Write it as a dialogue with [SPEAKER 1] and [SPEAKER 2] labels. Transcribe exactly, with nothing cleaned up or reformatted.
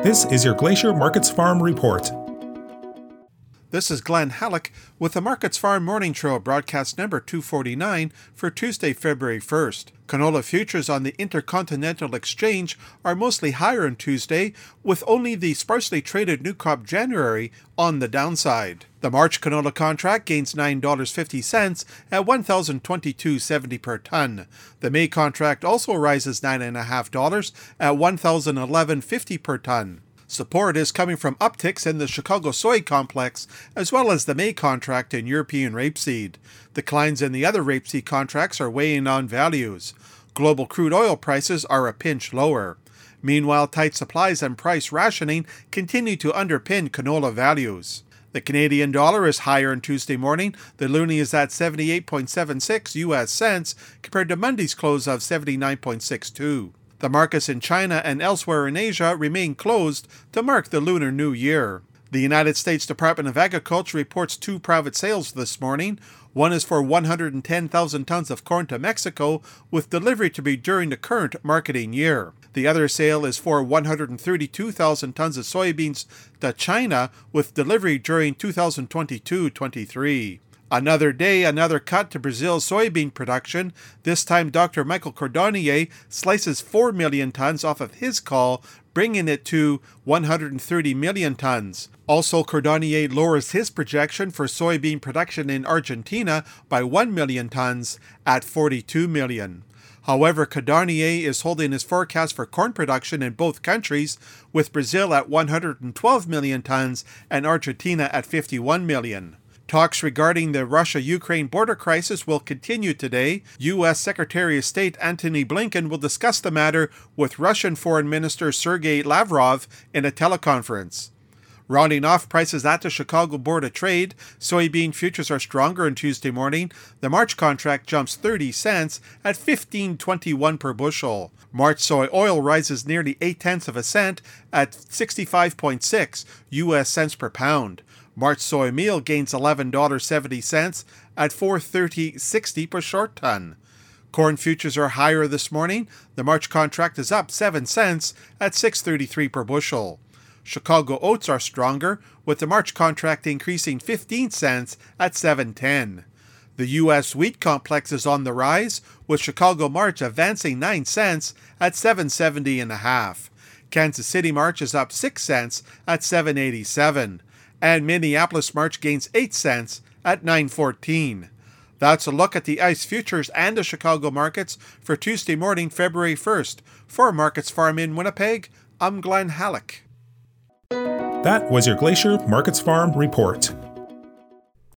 [SPEAKER 1] This is your Glacier Markets Farm Report.
[SPEAKER 2] This is Glenn Halleck with the Markets Farm Morning Show, broadcast number two forty-nine for Tuesday, February first. Canola futures on the Intercontinental Exchange are mostly higher on Tuesday, with only the sparsely traded new crop January on the downside. The March canola contract gains nine dollars and fifty cents at one thousand twenty-two dollars and seventy cents per ton. The May contract also rises nine point five dollars at one thousand eleven dollars and fifty cents per ton. Support is coming from upticks in the Chicago soy complex, as well as the May contract in European rapeseed. Declines in the other rapeseed contracts are weighing on values. Global crude oil prices are a pinch lower. Meanwhile, tight supplies and price rationing continue to underpin canola values. The Canadian dollar is higher on Tuesday morning. The loonie is at seventy-eight point seven six U S cents compared to Monday's close of seventy-nine point six two. The markets in China and elsewhere in Asia remain closed to mark the Lunar New Year. The United States Department of Agriculture reports two private sales this morning. One is for one hundred ten thousand tons of corn to Mexico, with delivery to be during the current marketing year. The other sale is for one hundred thirty-two thousand tons of soybeans to China, with delivery during two thousand twenty-two twenty-three. Another day, another cut to Brazil's soybean production. This time, Doctor Michael Cordonnier slices four million tons off of his call, bringing it to one hundred thirty million tons. Also, Cordonnier lowers his projection for soybean production in Argentina by one million tons at forty-two million. However, Cordonnier is holding his forecast for corn production in both countries, with Brazil at one hundred twelve million tons and Argentina at fifty-one million. Talks regarding the Russia-Ukraine border crisis will continue today. U S Secretary of State Antony Blinken will discuss the matter with Russian Foreign Minister Sergei Lavrov in a teleconference. Rounding off prices at the Chicago Board of Trade, soybean futures are stronger on Tuesday morning. The March contract jumps thirty cents at fifteen twenty-one per bushel. March soy oil rises nearly eight tenths of a cent at sixty-five point six U S cents per pound. March soy meal gains eleven dollars and seventy cents at four thirty sixty per short ton. Corn futures are higher this morning. The March contract is up seven cents at six thirty-three per bushel. Chicago oats are stronger, with the March contract increasing fifteen cents at seven ten. The U S wheat complex is on the rise, with Chicago March advancing nine cents at seven seventy and a half. Kansas City March is up six cents at seven eighty-seven. And Minneapolis March gains eight cents at nine fourteen. That's a look at the I C E futures and the Chicago markets for Tuesday morning, February first. For Markets Farm in Winnipeg, I'm Glenn Halleck.
[SPEAKER 1] That was your Glacier Markets Farm Report.